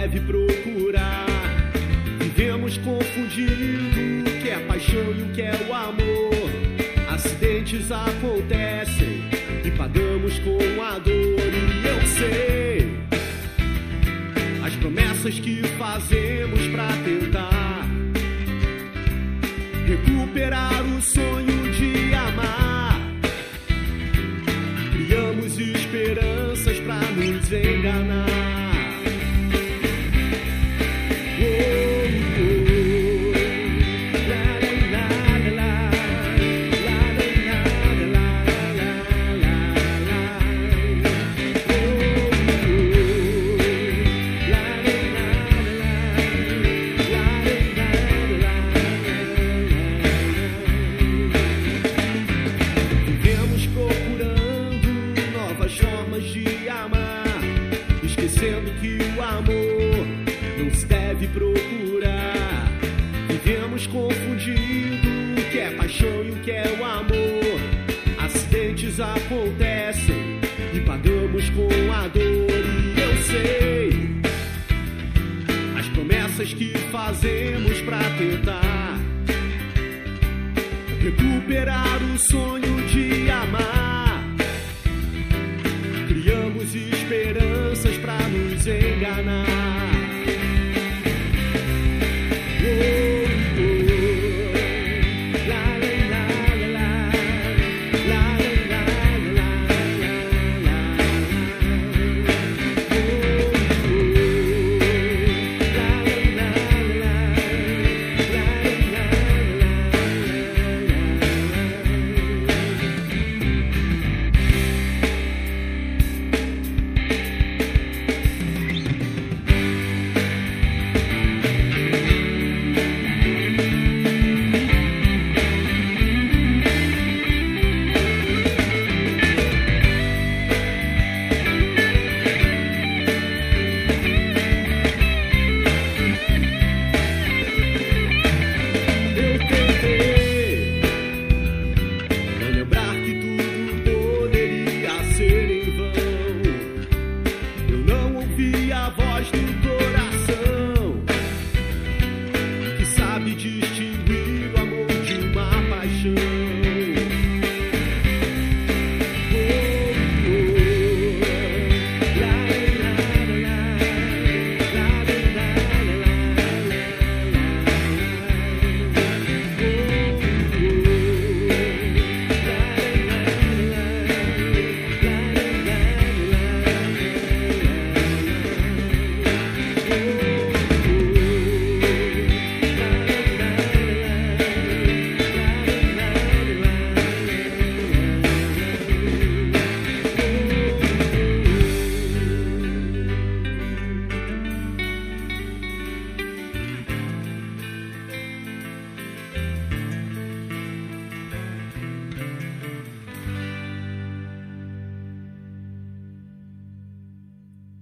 deve procurar. Vivemos confundindo o que é paixão e o que é o amor. Acidentes acontecem e pagamos com a dor. E eu sei as promessas que fazemos pra tentar recuperar o sonho de amar. Criamos esperanças pra nos enganar. Esquecendo que o amor não se deve procurar. Vivemos confundindo o que é paixão e o que é o amor. Acidentes acontecem e pagamos com a dor. E eu sei as promessas que fazemos pra tentar recuperar o sonho de amar. Criamos esperanças pra nos enganar.